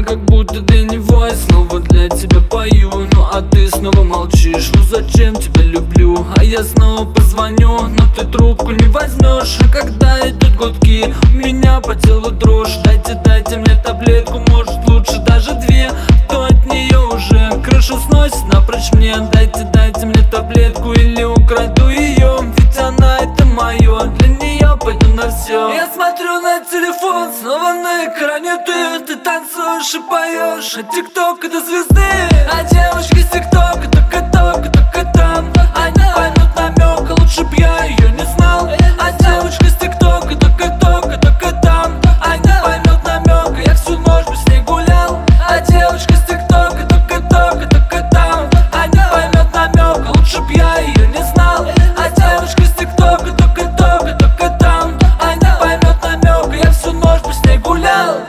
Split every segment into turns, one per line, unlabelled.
как будто теневой. Снова для тебя пою, ну а ты снова молчишь. Ну зачем тебя люблю, а я снова позвоню, но ты трубку не возьмешь. А когда идут гудки, у меня по телу дрожь. Дайте мне таблетку, может лучше даже две. То от нее уже крышу сносит напрочь мне. Дайте мне таблетку или украду ее, ведь она это мое, для нее пойду на все. Я смотрю на телефон, снова на экране ты танцуешь и поешь, а тикток это звезды. А девушки с тиктока только там, они поймут намек, а лучше б я ее не знал. А девушка с тиктока только там, они поймет намек, я всю ночь бы с ней гулял. А девушка с тиктока только там, они поймет намек, а лучше б я ее не знал. А девушка с тиктока только там, они поймет намек, я всю ночь бы с ней гулял.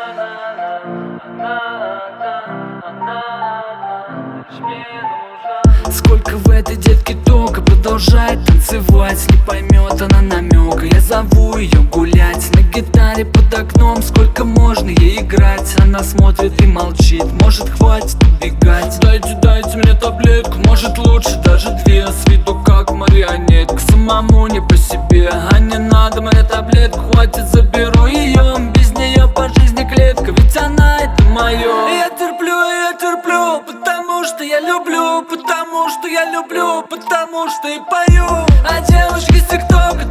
Сколько в этой детке тока, продолжает танцевать. Не поймет она намека, я зову ее гулять. На гитаре под окном, сколько можно ей играть. Она смотрит и молчит, может хватит убегать. Дайте мне таблетку, может лучше даже две. С виду как марионетка, самому не по себе. А не надо мне таблетку, хватит, заберу ее. Без нее по жизни клетка, ведь она это мое. Я терплю, потому что я люблю, потому что я люблю, потому что и пою. А девушки с тиктока